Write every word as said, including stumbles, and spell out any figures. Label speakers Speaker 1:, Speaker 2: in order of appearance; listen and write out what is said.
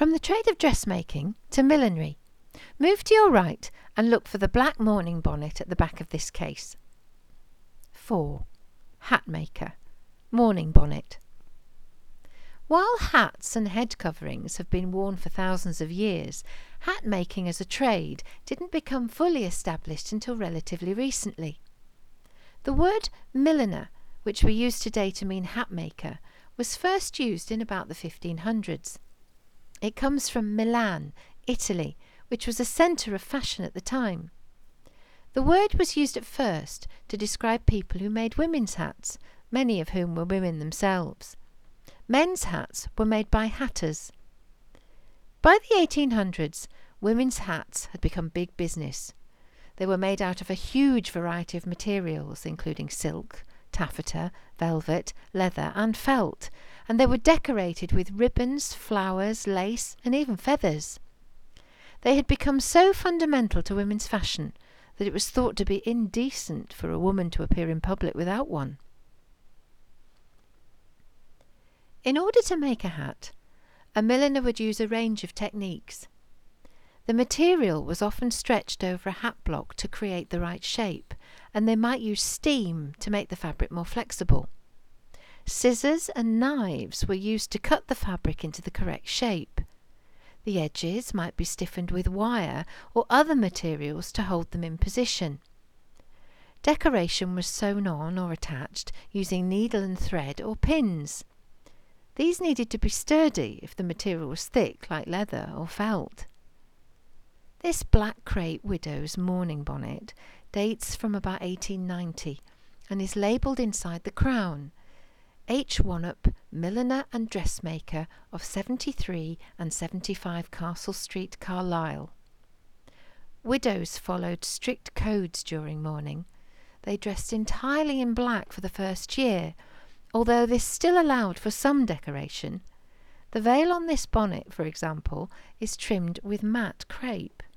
Speaker 1: From the trade of dressmaking to millinery. Move to your right and look for the black mourning bonnet at the back of this case. four. Hat maker. Mourning bonnet. While hats and head coverings have been worn for thousands of years, hat making as a trade didn't become fully established until relatively recently. The word milliner, which we use today to mean hat maker, was first used in about the fifteen hundreds. It comes from Milan, Italy, which was a centre of fashion at the time. The word was used at first to describe people who made women's hats, many of whom were women themselves. Men's hats were made by hatters. By the eighteen hundreds, women's hats had become big business. They were made out of a huge variety of materials, including silk, taffeta, velvet, leather and felt, and they were decorated with ribbons, flowers, lace and even feathers. They had become so fundamental to women's fashion that it was thought to be indecent for a woman to appear in public without one. In order to make a hat, a milliner would use a range of techniques. The material was often stretched over a hat block to create the right shape, and they might use steam to make the fabric more flexible. Scissors and knives were used to cut the fabric into the correct shape. The edges might be stiffened with wire or other materials to hold them in position. Decoration was sewn on or attached using needle and thread or pins. These needed to be sturdy if the material was thick like leather or felt. This black crepe widow's mourning bonnet dates from about eighteen ninety and is labelled inside the crown, H. Wannop, milliner and dressmaker of seventy-three and seventy-five Castle Street, Carlisle. Widows followed strict codes during mourning. They dressed entirely in black for the first year, although this still allowed for some decoration. The veil on this bonnet, for example, is trimmed with matte crepe.